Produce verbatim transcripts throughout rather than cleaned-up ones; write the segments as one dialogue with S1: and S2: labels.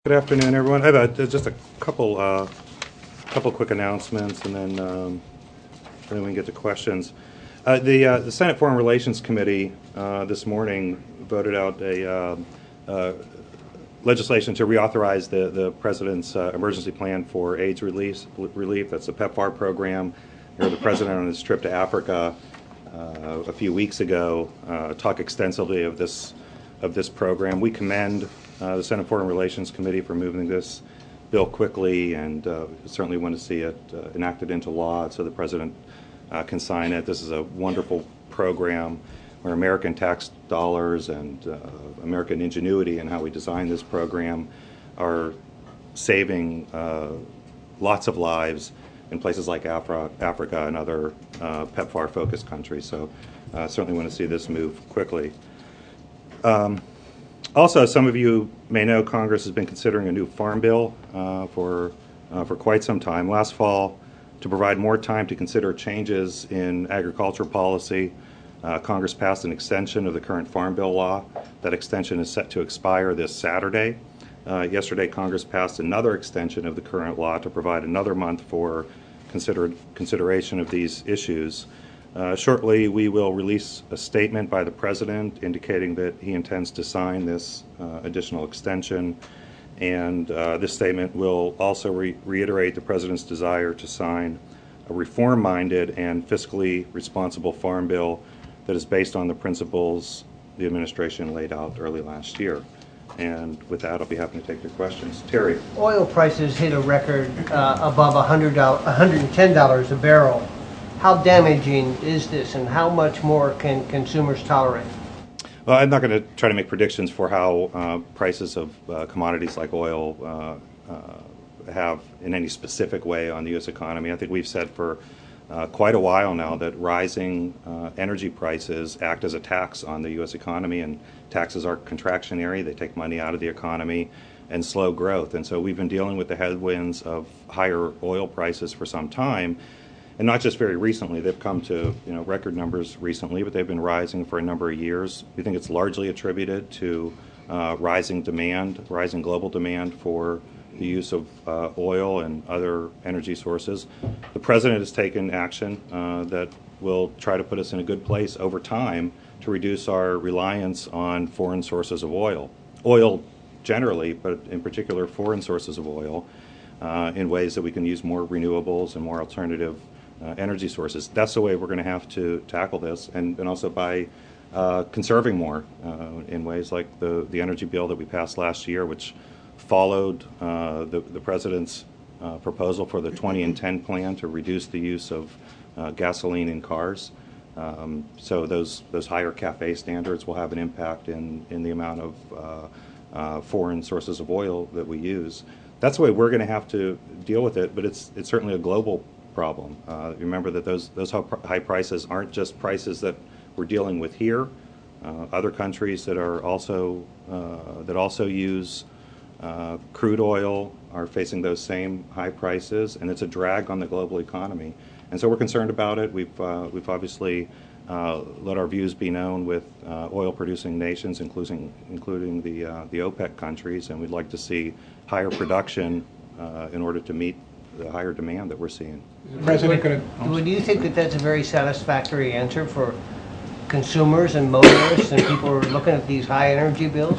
S1: Good afternoon, everyone. I have a, just a couple, uh, couple quick announcements, and then, um, and then we can get to questions. Uh, the, uh, the Senate Foreign Relations Committee uh, this morning voted out a uh, uh, legislation to reauthorize the the President's uh, emergency plan for AIDS relief. Relief. That's the PEPFAR program. You know, the President on his trip to Africa uh, a few weeks ago uh, talked extensively of this of this program. We commend Uh, the Senate Foreign Relations Committee for moving this bill quickly, and uh, certainly want to see it uh, enacted into law so the President uh, can sign it. This is a wonderful program where American tax dollars and uh, American ingenuity in how we design this program are saving uh, lots of lives in places like Afra Africa and other uh, PEPFAR-focused countries. So uh, certainly want to see this move quickly. Um, Also, some of you may know Congress has been considering a new farm bill uh, for uh, for quite some time. Last fall, to provide more time to consider changes in agriculture policy, uh, Congress passed an extension of the current farm bill law. That extension is set to expire this Saturday. Uh, yesterday, Congress passed another extension of the current law to provide another month for consider consideration of these issues. Uh, shortly, we will release a statement by the President indicating that he intends to sign this uh, additional extension, and uh, this statement will also re reiterate the President's desire to sign a reform-minded and fiscally responsible farm bill that is based on the principles the administration laid out early last year. And with that, I'll be happy to take your questions. Terry.
S2: Oil prices hit a record uh, above one hundred dollars, one hundred ten dollars a barrel. How damaging is this, and how much more can consumers tolerate?
S1: Well, I'm not going to try to make predictions for how uh, prices of uh, commodities like oil uh, uh, have in any specific way on the U S economy. I think we've said for uh, quite a while now that rising uh, energy prices act as a tax on the U S economy, and taxes are contractionary. They take money out of the economy and slow growth. And so we've been dealing with the headwinds of higher oil prices for some time. And not just very recently. They've come to you know record numbers recently, but they've been rising for a number of years. We think it's largely attributed to uh, rising demand, rising global demand for the use of uh, oil and other energy sources. The President has taken action uh, that will try to put us in a good place over time to reduce our reliance on foreign sources of oil. Oil generally, but in particular foreign sources of oil, uh, in ways that we can use more renewables and more alternative Uh, energy sources. That's the way we're going to have to tackle this, and, and also by uh, conserving more uh, in ways like the, the energy bill that we passed last year, which followed uh, the, the President's uh, proposal for the twenty and ten plan to reduce the use of uh, gasoline in cars. Um, so those, those higher CAFE standards will have an impact in, in the amount of uh, uh, foreign sources of oil that we use. That's the way we're going to have to deal with it, but it's, it's certainly a global problem. Uh, remember that those those high prices aren't just prices that we're dealing with here. Uh, other countries that are also uh, that also use uh, crude oil are facing those same high prices, and it's a drag on the global economy. And so we're concerned about it. We've uh, we've obviously uh, let our views be known with uh, oil-producing nations, including including the uh, the OPEC countries, and we'd like to see higher production uh, in order to meet the higher demand that we're seeing.
S2: The President would, would you think that that's a very satisfactory answer for consumers and motorists and people who are looking at these high energy bills?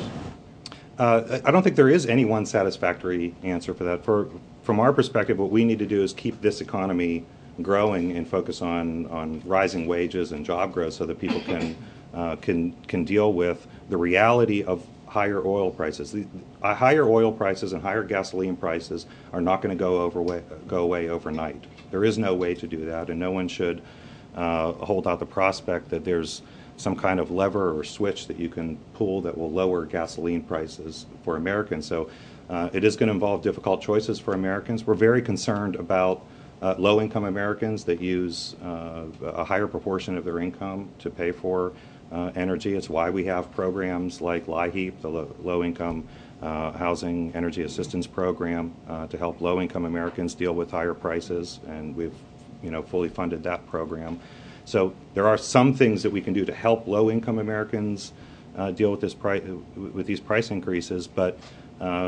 S1: Uh, I don't think there is any one satisfactory answer for that. For, from our perspective, what we need to do is keep this economy growing and focus on, on rising wages and job growth so that people can, uh, can, can deal with the reality of higher oil prices. The, uh, higher oil prices and higher gasoline prices are not going to go over way, go away overnight. There is no way to do that, and no one should uh, hold out the prospect that there's some kind of lever or switch that you can pull that will lower gasoline prices for Americans. So uh, it is going to involve difficult choices for Americans. We're very concerned about uh, low-income Americans that use uh, a higher proportion of their income to pay for Uh, energy. It's why we have programs like LIHEAP, the Low, low Income uh, Housing Energy Assistance Program, uh, to help low-income Americans deal with higher prices, and we've, you know, fully funded that program. So there are some things that we can do to help low-income Americans uh, deal with this price with these price increases, but uh,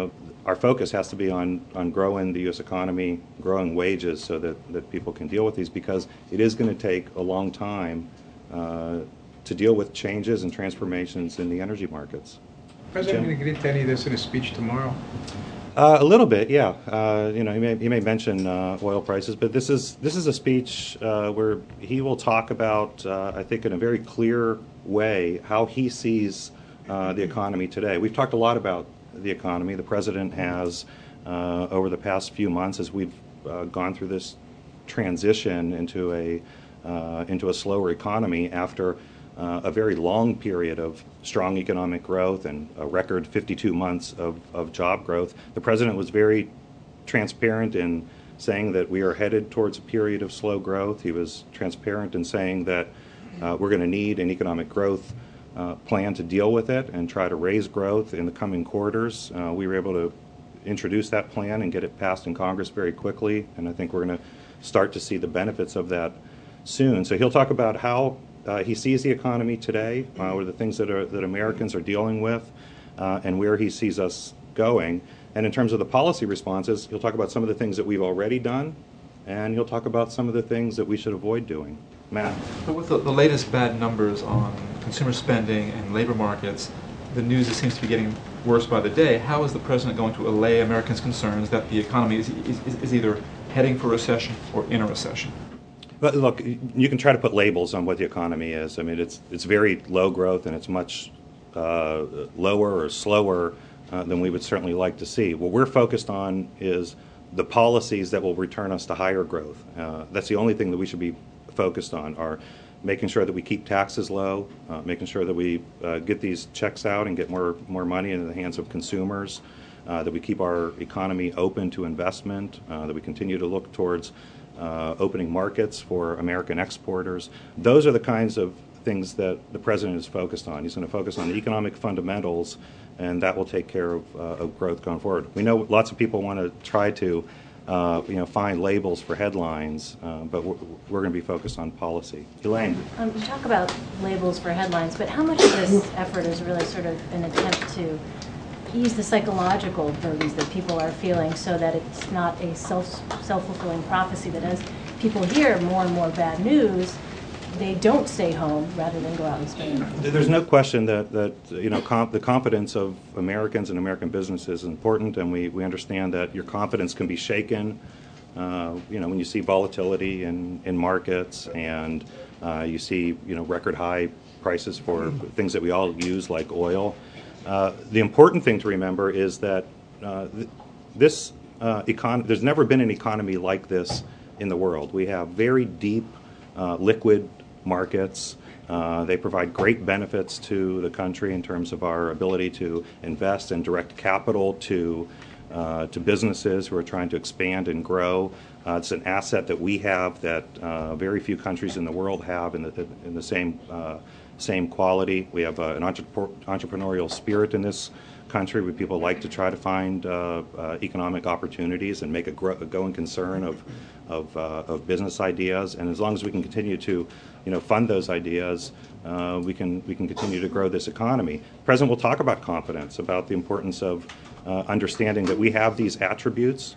S1: our focus has to be on, on growing the U S economy, growing wages so that, that people can deal with these, because it is going to take a long time uh, to deal with changes and transformations in the energy markets.
S3: President going to get into any of this in his speech tomorrow?
S1: Uh, a little bit, yeah. Uh, you know, he may he may mention uh, oil prices, but this is this is a speech uh, where he will talk about, uh, I think, in a very clear way, how he sees uh, the economy today. We've talked a lot about the economy. The president has, uh, over the past few months, as we've uh, gone through this transition into a uh, into a slower economy after Uh, a very long period of strong economic growth and a record fifty-two months of, of job growth. The president was very transparent in saying that we are headed towards a period of slow growth. He was transparent in saying that uh, we're going to need an economic growth uh, plan to deal with it and try to raise growth in the coming quarters. Uh, we were able to introduce that plan and get it passed in Congress very quickly, and I think we're going to start to see the benefits of that soon. So he'll talk about how Uh, he sees the economy today, uh, what are the things that, are, that Americans are dealing with, uh, and where he sees us going. And in terms of the policy responses, he'll talk about some of the things that we've already done, and he'll talk about some of the things that we should avoid doing. Matt?
S4: But with the, the latest bad numbers on consumer spending and labor markets, the news that seems to be getting worse by the day, how is the president going to allay Americans' concerns that the economy is, is, is either heading for recession or in a recession?
S1: But look, you can try to put labels on what the economy is. I mean, it's it's very low growth, and it's much uh, lower or slower uh, than we would certainly like to see. What we're focused on is the policies that will return us to higher growth. Uh, that's the only thing that we should be focused on, are making sure that we keep taxes low, uh, making sure that we uh, get these checks out and get more, more money into the hands of consumers, uh, that we keep our economy open to investment, uh, that we continue to look towards Uh, opening markets for American exporters. Those are the kinds of things that the president is focused on. He's going to focus on the economic fundamentals, and that will take care of, uh, of growth going forward. We know lots of people want to try to uh, you know, find labels for headlines, uh, but we're, we're going to be focused on policy. Elaine?
S5: Um, you talk about labels for headlines, but how much of this effort is really sort of an attempt to ease the psychological burdens that people are feeling, so that it's not a self, self-fulfilling prophecy that as people hear more and more bad news, they don't stay home rather than go out and spend?
S1: There's no question that, that you know, comp, the confidence of Americans and American businesses is important, and we, we understand that your confidence can be shaken uh, you know, when you see volatility in, in markets, and uh, you see, you know, record high prices for things that we all use like oil. Uh, the important thing to remember is that uh, th this uh, econ there's never been an economy like this in the world. We have very deep, uh, liquid markets. Uh, they provide great benefits to the country in terms of our ability to invest and direct capital to uh, to businesses who are trying to expand and grow. Uh, it's an asset that we have that uh, very few countries in the world have in the in the same. Uh, same quality. We have uh, an entrep entrepreneurial spirit in this country where people like to try to find uh, uh, economic opportunities and make a, grow, a going concern of, of, uh, of business ideas. And as long as we can continue to, you know, fund those ideas, uh, we can we can continue to grow this economy. The president will talk about confidence, about the importance of uh, understanding that we have these attributes,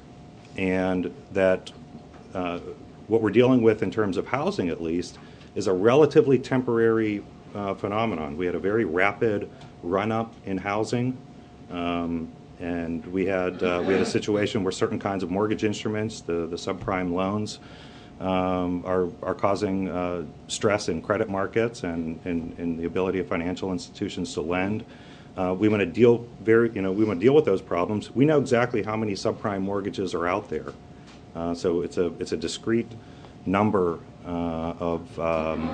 S1: and that uh, what we're dealing with in terms of housing, at least, is a relatively temporary Uh, phenomenon. We had a very rapid run-up in housing, um, and we had uh, we had a situation where certain kinds of mortgage instruments, the the subprime loans, um, are are causing uh, stress in credit markets and in the ability of financial institutions to lend. Uh, we want to deal very you know we want to deal with those problems. We know exactly how many subprime mortgages are out there, uh, so it's a it's a discrete number uh, of. Um,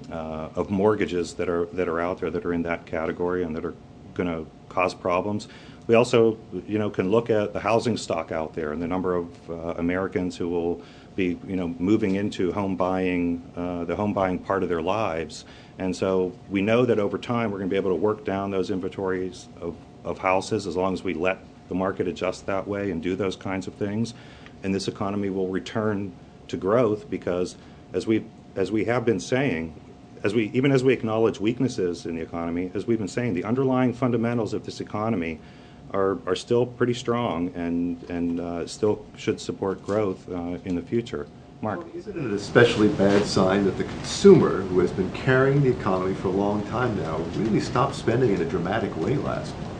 S1: Uh, of mortgages that are that are out there that are in that category and that are going to cause problems. We also, you know, can look at the housing stock out there and the number of uh, Americans who will be, you know, moving into home buying, uh, the home buying part of their lives. And so we know that over time we're going to be able to work down those inventories of, of houses as long as we let the market adjust that way and do those kinds of things. And this economy will return to growth because, as we as we have been saying, As we, even as we acknowledge weaknesses in the economy, as we've been saying, the underlying fundamentals of this economy are, are still pretty strong and, and uh, still should support growth uh, in the future. Mark?
S6: Well, isn't it an especially bad sign that the consumer, who has been carrying the economy for a long time now, really stopped spending in a dramatic way last month?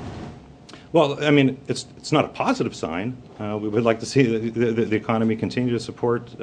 S1: Well, I mean, it's it's not a positive sign. Uh, we would like to see the, the, the economy continue to support, uh,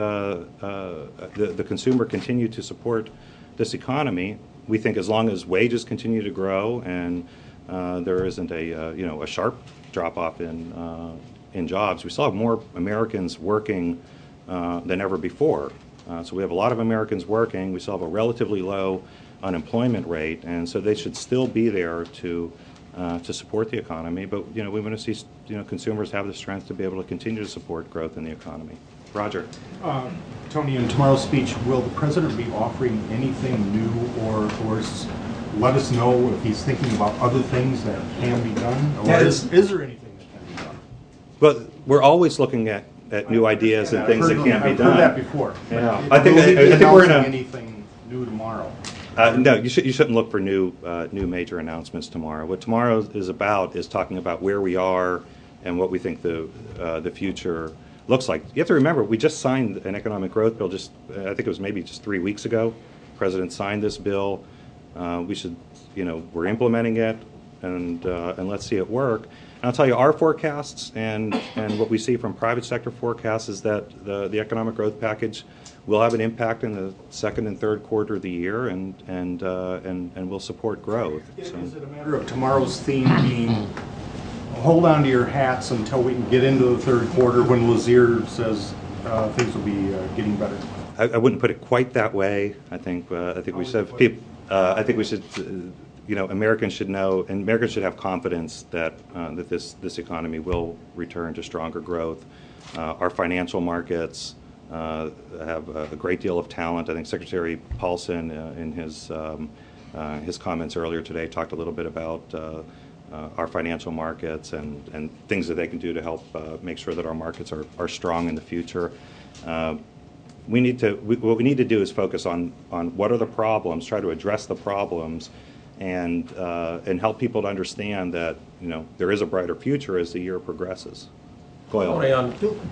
S1: uh, the, the consumer continue to support this economy. We think as long as wages continue to grow and uh, there isn't a, uh, you know, a sharp drop-off in, uh, in jobs, we still have more Americans working uh, than ever before. Uh, so we have a lot of Americans working. We still have a relatively low unemployment rate, and so they should still be there to Uh, to support the economy, but you know we want to see you know consumers have the strength to be able to continue to support growth in the economy. Roger.
S7: Uh, Tony, in tomorrow's speech, will the president be offering anything new, or, or s- let us know if he's thinking about other things that can be done, or
S1: Yeah,
S7: is, is there anything that can be done?
S1: But we're always looking at, at new ideas and
S7: I've
S1: things that
S7: heard-
S1: can't be
S7: I've
S1: done.
S7: heard that before.
S1: Yeah.
S7: But
S1: I think-
S7: will he
S1: I-
S7: be
S1: I think we're in
S7: announcing
S1: a-
S7: anything new tomorrow?
S1: Uh, no, you, should, you shouldn't look for new uh, new major announcements tomorrow. What tomorrow is about is talking about where we are and what we think the uh, the future looks like. You have to remember, we just signed an economic growth bill. Just I think it was maybe just three weeks ago. The president signed this bill. Uh, we should, you know, we're implementing it, and uh, and let's see it work. And I'll tell you, our forecasts and and what we see from private sector forecasts is that the the economic growth package will have an impact in the second and third quarter of the year, and and uh, and and will support growth.
S7: Is
S1: So,
S7: it a matter of tomorrow's theme being, hold on to your hats until we can get into the third quarter when Lazier says uh, things will be uh, getting better?
S1: I, I wouldn't put it quite that way. I think uh, I think we should have people. Uh, I think we should. Uh, you know, Americans should know, and Americans should have confidence that uh, that this this economy will return to stronger growth. Uh, our financial markets Uh, have a great deal of talent. I think Secretary Paulson, uh, in his um, uh, his comments earlier today, talked a little bit about uh, uh, our financial markets and, and things that they can do to help uh, make sure that our markets are, are strong in the future. Uh, we need to. We, what we need to do is focus on on what are the problems, try to address the problems, and uh, and help people to understand that you know there is a brighter future as the year progresses. Goyle.
S8: Tony, on,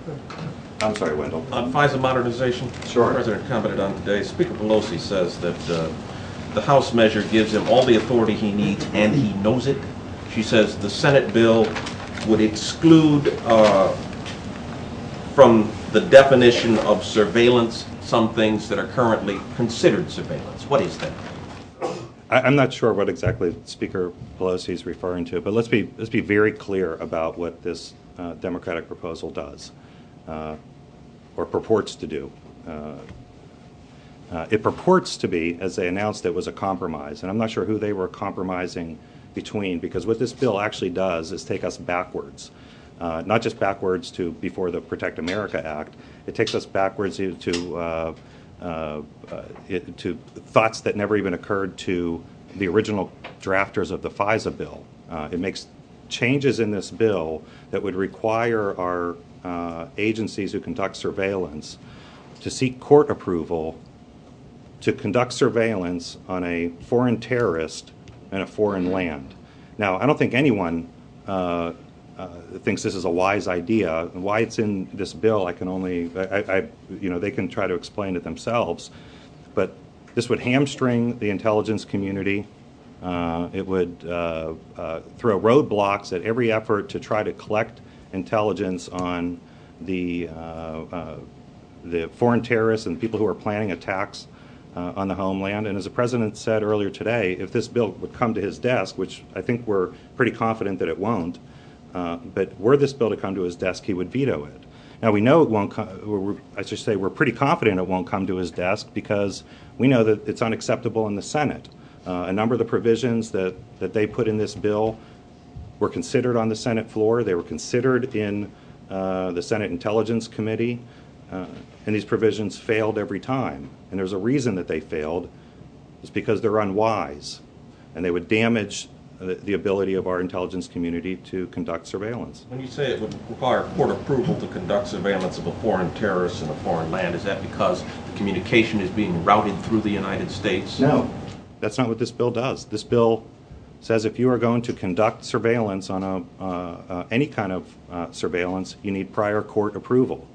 S1: I'm sorry, Wendell.
S8: on FISA modernization,
S1: Sure.
S8: the President commented on today. Speaker Pelosi says that uh, the House measure gives him all the authority he needs, and he knows it. She says the Senate bill would exclude uh, from the definition of surveillance some things that are currently considered surveillance. What is that?
S1: I, I'm not sure what exactly Speaker Pelosi is referring to, but let's be let's be very clear about what this uh, Democratic proposal does, uh, or purports to do. Uh, uh, it purports to be, as they announced, it was a compromise, and I'm not sure who they were compromising between, because what this bill actually does is take us backwards, uh, not just backwards to before the Protect America Act. It takes us backwards to. to uh, Uh, uh, it, to thoughts that never even occurred to the original drafters of the FISA bill. Uh, it makes changes in this bill that would require our uh, agencies who conduct surveillance to seek court approval to conduct surveillance on a foreign terrorist in a foreign land. Now, I don't think anyone uh, Uh, thinks this is a wise idea. Why it's in this bill, I can only, I, I, you know, they can try to explain it themselves. But this would hamstring the intelligence community. Uh, it would uh, uh, throw roadblocks at every effort to try to collect intelligence on the uh, uh, the foreign terrorists and people who are planning attacks uh, on the homeland. And as the president said earlier today, if this bill would come to his desk, which I think we're pretty confident that it won't, Uh, but were this bill to come to his desk, he would veto it. Now, we know it won't come, I should say we're pretty confident it won't come to his desk because we know that it's unacceptable in the Senate. Uh, a number of the provisions that, that they put in this bill were considered on the Senate floor. They were considered in uh, the Senate Intelligence Committee, uh, and these provisions failed every time. And there's a reason that they failed. It's because they're unwise, and they would damage The, the ability of our intelligence community to conduct surveillance.
S8: When you say it would require court approval to conduct surveillance of a foreign terrorist in a foreign land, is that because the communication is being routed through the United States?
S1: No, that's not what this bill does. This bill says if you are going to conduct surveillance on a, uh, uh, any kind of uh, surveillance, you need prior court approval.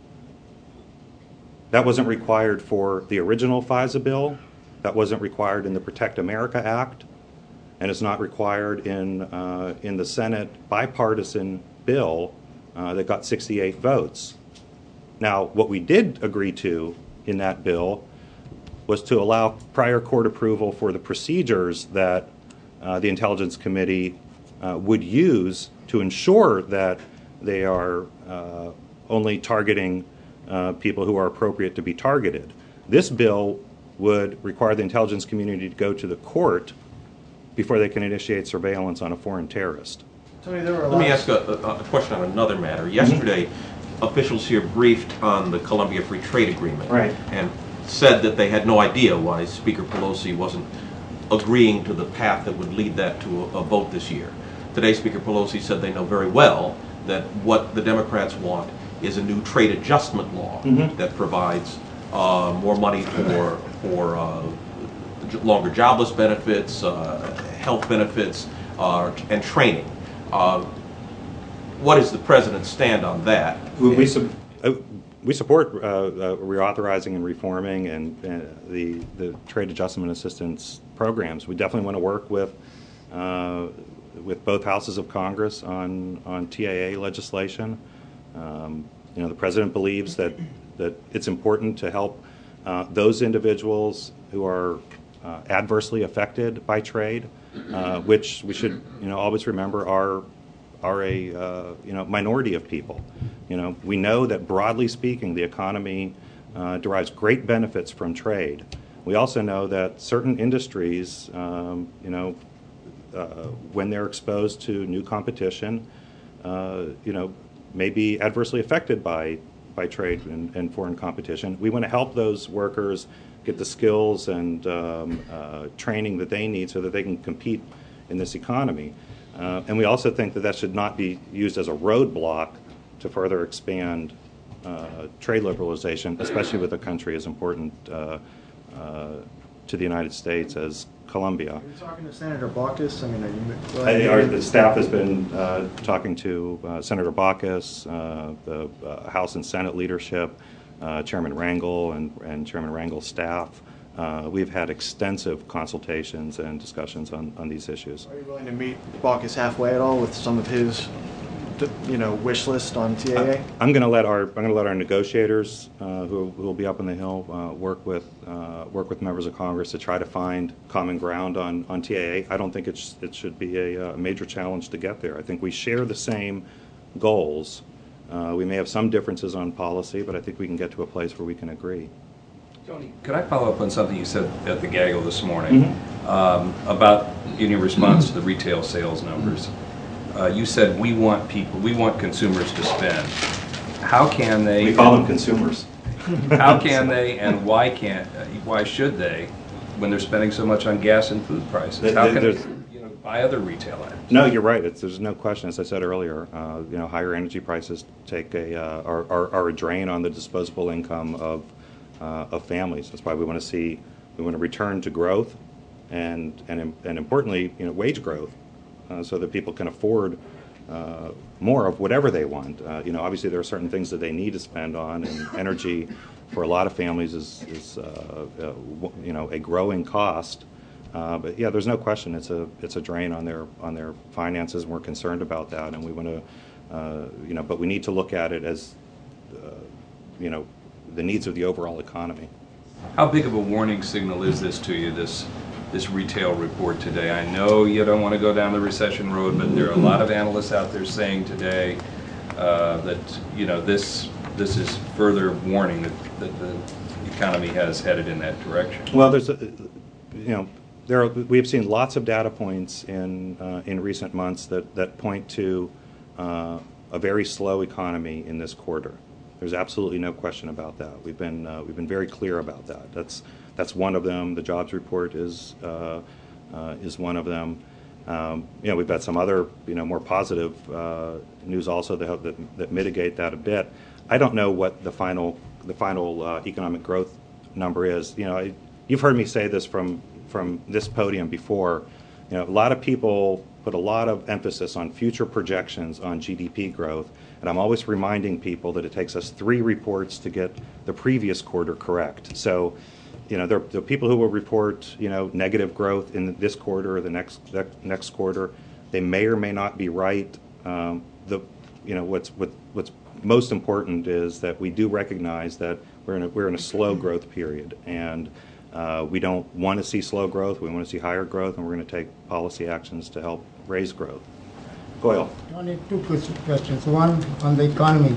S1: That wasn't required for the original FISA bill. That wasn't required in the Protect America Act, and it's not required in uh, in the Senate bipartisan bill uh, that got sixty-eight votes. Now, what we did agree to in that bill was to allow prior court approval for the procedures that uh, the Intelligence Committee uh, would use to ensure that they are uh, only targeting uh, people who are appropriate to be targeted. This bill would require the intelligence community to go to the court before they can initiate surveillance on a foreign terrorist.
S2: Tony, there were a
S8: Let me
S2: lot
S8: ask a, a, a question on another matter. Yesterday, officials here briefed on the Colombia Free Trade Agreement.
S1: Right.
S8: And said that they had no idea why Speaker Pelosi wasn't agreeing to the path that would lead that to a, a vote this year. Today, Speaker Pelosi said they know very well that what the Democrats want is a new trade adjustment law mm-hmm. that provides uh, more money for, for uh, longer jobless benefits, uh, health benefits, uh, and training. Uh, what is the president's stand on that?
S1: We, we, sub, uh, we support uh, uh, reauthorizing and reforming and, and the, the trade adjustment assistance programs. We definitely want to work with uh, with both houses of Congress on, on T A A legislation. Um, you know, the president believes that, that it's important to help uh, those individuals who are uh, adversely affected by trade, uh, which we should, you know, always remember are are a uh, you know minority of people. You know, we know that broadly speaking, the economy uh, derives great benefits from trade. We also know that certain industries, um, you know, uh, when they're exposed to new competition, uh, you know, may be adversely affected by by trade and, and foreign competition. We want to help those workers get the skills and um, uh, training that they need so that they can compete in this economy. Uh, and we also think that that should not be used as a roadblock to further expand uh, trade liberalization, especially with a country as important uh, uh, to the United States as Colombia.
S9: Are you talking to Senator Baucus? I mean, are you?
S1: I, our, the staff has been uh, talking to uh, Senator Baucus, uh, the uh, House and Senate leadership, uh, Chairman Rangel and, and Chairman Rangel's staff. Uh, we've had extensive consultations and discussions on, on these issues.
S9: Are you willing to meet Baucus halfway at all with some of his, you know, wish list on T A A?
S1: Uh, I'm going to let our I'm going to let our negotiators, uh, who, who will be up on the Hill, uh, work with uh, work with members of Congress to try to find common ground on, on T A A. I don't think it sh it should be a, a major challenge to get there. I think we share the same goals. Uh, we may have some differences on policy, but I think we can get to a place where we can agree.
S10: Tony, could I follow up on something you said at the gaggle this morning mm-hmm. um, about in your response mm-hmm. to the retail sales numbers? Uh, you said we want people, we want consumers to spend. How can they?
S1: We call them consumers.
S10: How can they, and why can't? Uh, why should they, when they're spending so much on gas and food prices? How can they, you know, buy other retail items?
S1: No, you're right. It's, there's no question. As I said earlier, uh, you know, higher energy prices take a uh, are, are, are a drain on the disposable income of. Uh, of families. That's why we want to see, we want to return to growth, and and and importantly, you know, wage growth, uh, so that people can afford uh, more of whatever they want. Uh, you know, obviously there are certain things that they need to spend on, and energy for a lot of families is is uh, uh, you know a growing cost. Uh, but yeah, there's no question it's a it's a drain on their on their finances, and we're concerned about that, and we want to uh, you know, but we need to look at it as uh, you know. the needs of the overall economy.
S10: How big of a warning signal is this to you, this this retail report today? I know you don't want to go down the recession road, but there are a lot of analysts out there saying today uh, that you know this this is further warning that, that the economy has headed in that direction.
S1: Well, there's a, you know there are, we have seen lots of data points in uh, in recent months that that point to uh, a very slow economy in this quarter. There's absolutely no question about that. We've been uh, we've been very clear about that. That's that's one of them. The jobs report is uh, uh, is one of them. Um, you know, we've got some other you know more positive uh, news also that, help, that that mitigate that a bit. I don't know what the final the final uh, economic growth number is. You know, I, you've heard me say this from from this podium before. You know, a lot of people put a lot of emphasis on future projections on G D P growth, and I'm always reminding people that it takes us three reports to get the previous quarter correct. So, you know, there, there are people who will report, you know, negative growth in this quarter or the next next quarter. They may or may not be right. Um, the, you know, what's what, what's most important is that we do recognize that we're in a, we're in a slow growth period, and uh, we don't want to see slow growth. We want to see higher growth, and we're going to take policy actions to help raise growth. Goyal.
S11: Only two questions. One on the economy.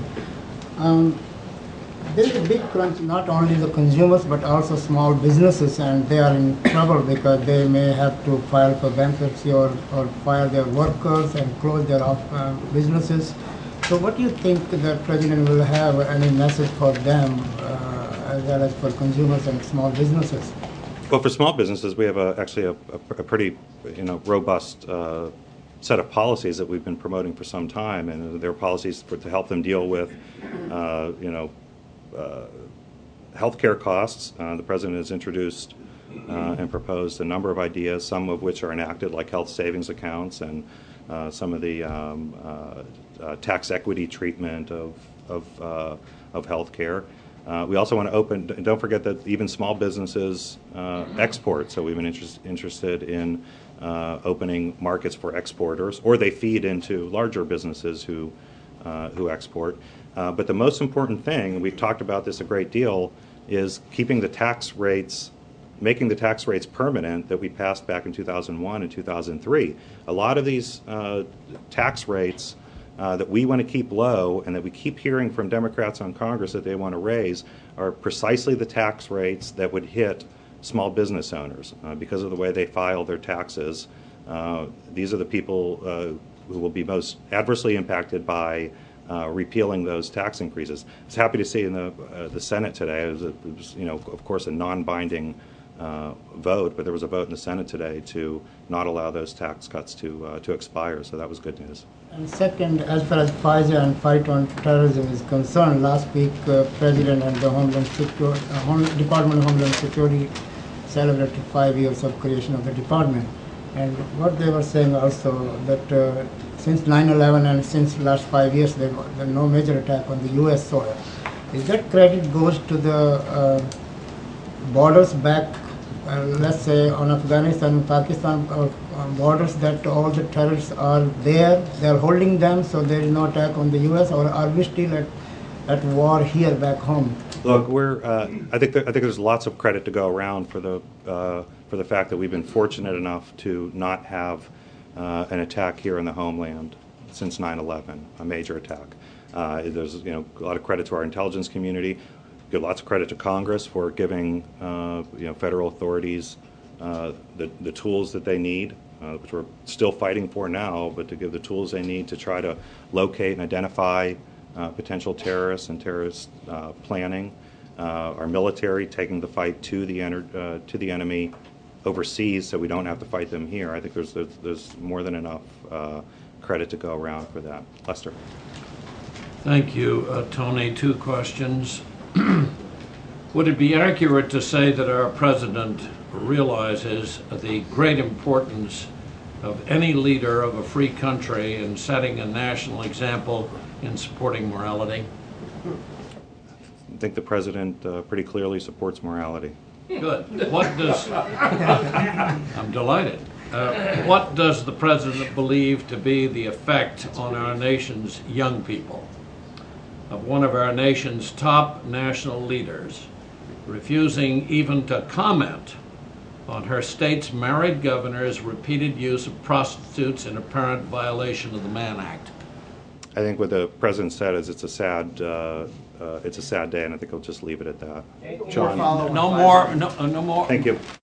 S11: Um, there is a big crunch, not only the consumers but also small businesses, and they are in trouble because they may have to file for bankruptcy or, or fire their workers and close their uh, businesses. So what do you think the President will have any message for them uh, as well as for consumers and small businesses?
S1: Well, for small businesses, we have a, actually a, a, a pretty you know, robust uh, set of policies that we've been promoting for some time, and there are policies for, to help them deal with uh, you know, Uh, healthcare costs. Uh, the President has introduced uh, and proposed a number of ideas, some of which are enacted, like health savings accounts and uh, some of the um, uh, uh, tax equity treatment of of, uh, of healthcare. Uh, we also want to open. Don't forget that even small businesses uh, export. So we've been interest, interested in uh, opening markets for exporters, or they feed into larger businesses who uh, who export. Uh, but the most important thing, and we've talked about this a great deal, is keeping the tax rates, making the tax rates permanent that we passed back in two thousand one and two thousand three. A lot of these uh, tax rates uh, that we want to keep low and that we keep hearing from Democrats on Congress that they want to raise are precisely the tax rates that would hit small business owners uh, because of the way they file their taxes. Uh, these are the people uh, who will be most adversely impacted by Uh, repealing those tax increases. I was happy to see in the uh, the Senate today. It was, a, it was, you know, of course, a non-binding uh, vote, but there was a vote in the Senate today to not allow those tax cuts to uh, to expire. So that was good news.
S11: And second, as far as FISA and fight on terrorism is concerned, last week, uh, President and the Homeland Security, uh, Home, Department of Homeland Security celebrated five years of creation of the department. And what they were saying also that uh, since nine eleven and since the last five years, there was no major attack on the U S soil. Is that credit goes to the uh, borders back, uh, let's say on Afghanistan and Pakistan uh, borders, that all the terrorists are there, they're holding them, so there is no attack on the U S, or are we still at, at war here back home?
S1: Look, we're. Uh, I think. That, I think there's lots of credit to go around for the uh, for the fact that we've been fortunate enough to not have uh, an attack here in the homeland since nine eleven, a major attack. Uh, there's you know a lot of credit to our intelligence community. Give lots of credit to Congress for giving uh, you know federal authorities uh, the the tools that they need, uh, which we're still fighting for now, but to give the tools they need to try to locate and identify Uh, potential terrorists and terrorist uh, planning. Uh, our military taking the fight to the enter- uh, to the enemy overseas, so we don't have to fight them here. I think there's there's, there's more than enough uh, credit to go around for that. Lester.
S12: Thank you, uh, Tony. Two questions. Would it be accurate to say that our president realizes the great importance of any leader of a free country in setting a national example in supporting morality?
S1: I think the president uh, pretty clearly supports morality.
S12: Good. What does, I'm delighted. Uh, what does the president believe to be the effect on our nation's young people of one of our nation's top national leaders refusing even to comment on her state's married governor's repeated use of prostitutes in apparent violation of the Mann Act?
S1: I think what the president said is it's a sad, uh, uh, it's a sad day, and I think I'll just leave it at that.
S12: John, no more, no, no more.
S1: Thank you.